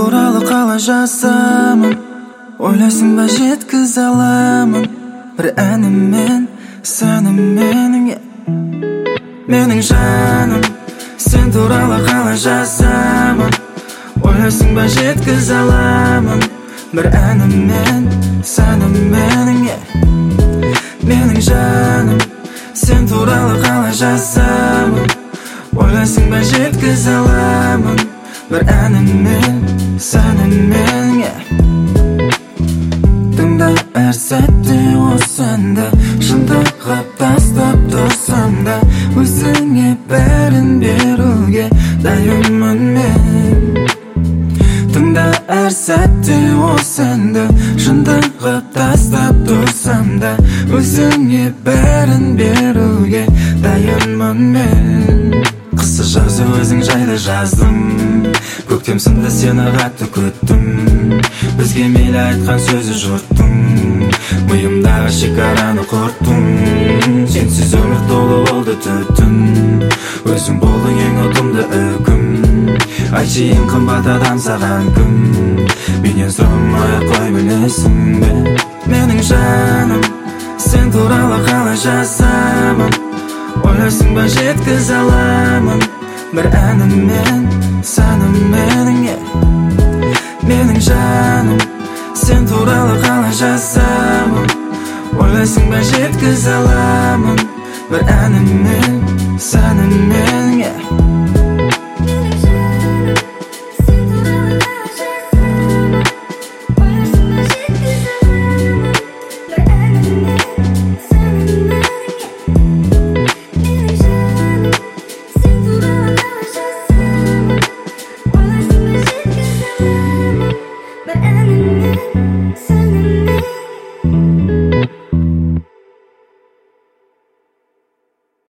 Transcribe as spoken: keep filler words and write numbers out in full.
туралы қалай жазамын, ойлайсың ба жеткізе аламын бір әніммен, сәніммен. Менің жаным, сен туралы қалай жазамын, ойлайсың ба жеткізе аламын бір әніммен, сәніммен. Менің жаным, сен туралы қалай жазамын, ойлайсың ба жеткізе аламын бір әніммен, сәніммен. Тыңда әр сәтте осы әнді, шындығып тастап тұрсам да, өзіңе бәрін беруге дайынмын мен. Тыңда әр сәтте осы әнді, шындығып тастап тұрсам да, өзіңе бәрін беруге дайынмын мен. Қысы жазы өзің жайлы жаздым, көктем сынды сені қатты күттім. Бізге мейлі айтқан сөзі жұрттың, миымдағы шекараны құрттың. Сенсіз өмір толы болды түтін, өзің болдың ең ұтымды үкім. Айтшы ең қымбат адам саған кім, менен сұрамай қой білесің бе. Менің жаным, сен туралы қалай жазамын, ойлайсың ба жеткізе аламын бір әніммен, сәніммен. Менің жаным, сен туралы қалай жазамын, ойлайсың ба жеткізе аламын бір әніммен, сәніммен. Ойлайсың ба жеткізе аламын бір әніммен, сәніммен.